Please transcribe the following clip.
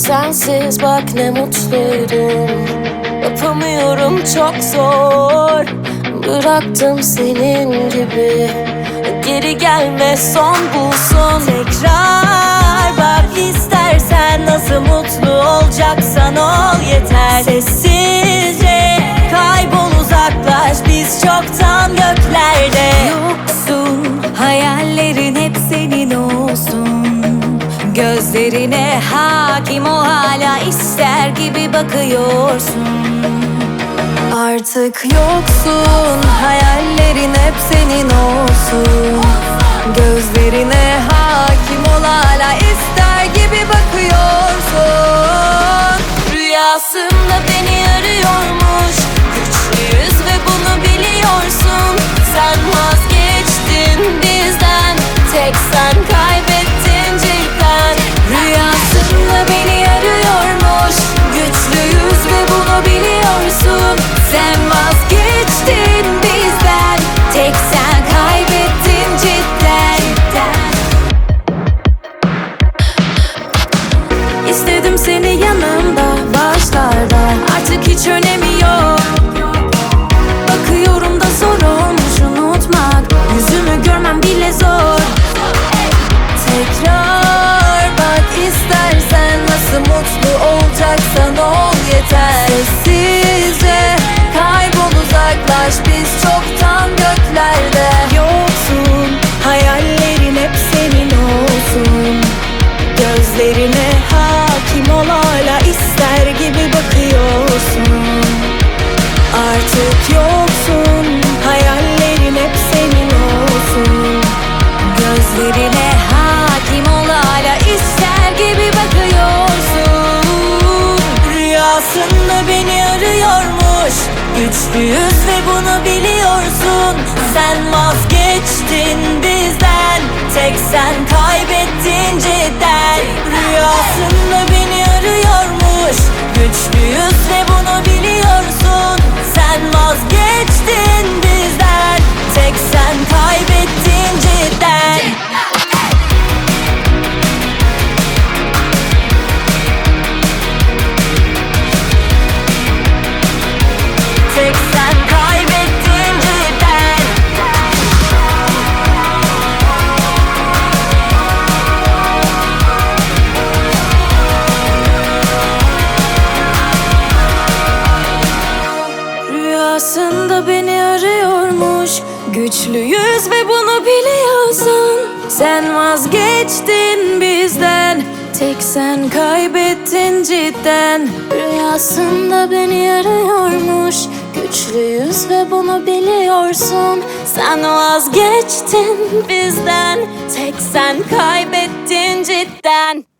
Sensiz bak ne mutluydum. Yapamıyorum, çok zor. Bıraktım senin gibi. Geri gelme, son bulsun. Tekrar bak istersen, nasıl mutlu olacaksan ol yeter. Sessizce kaybol, uzaklaş, biz çoktan göklerde. Yoksun, hayallerin hep senin olsun. Gözlerine hakim ol, hala ister gibi bakıyorsun. Artık yoksun, hayallerin hep senin olsun. Gözlerine hakim ol, hala ister gibi bakıyorsun. Rüyasında beni arıyormuş, güçlüyüz ve bunu biliyorsun. Sen vazgeçtin bizden, tek sen kaybettin cidden. Rüyasında beni arıyormuş, güçlüyüz ve bunu biliyorsun. Sen vazgeçtin bizden, tek sen kaybettin cidden. İstedim seni yanımda başlarda, artık hiç önemi yok. Bakıyorum da zor olmuş unutmak, yüzümü görmem bile zor. Tekrar bak istersen, nasıl mutlu olacaksan ol yeter. Sessizce kaybol, uzaklaş, biz çoktan göklerde. Yoksun, hayallerin hep senin olsun. Gözlerine hakim ol, hala ister gibi bakıyorsun. Artık yoksun, hayallerin hep senin olsun. Gözlerine hakim ol, hala ister gibi bakıyorsun. Rüyasında beni arıyormuş, güçlüyüz ve bunu biliyorsun. Sen vazgeçtin bizden, tek sen kaybettin cidden. Rüyasında beni arıyormuş, güçlüyüz ve bunu biliyorsun. Sen vazgeçtin bizden, tek sen kaybettin cidden. Tek sen kaybettin cidden. Rüyasında beni arıyormuş, güçlüyüz ve bunu biliyorsun. Sen vazgeçtin bizden, tek sen kaybettin cidden. Rüyasında beni arıyormuş, güçlüyüz ve bunu biliyorsun. Sen vazgeçtin bizden, tek sen kaybettin cidden.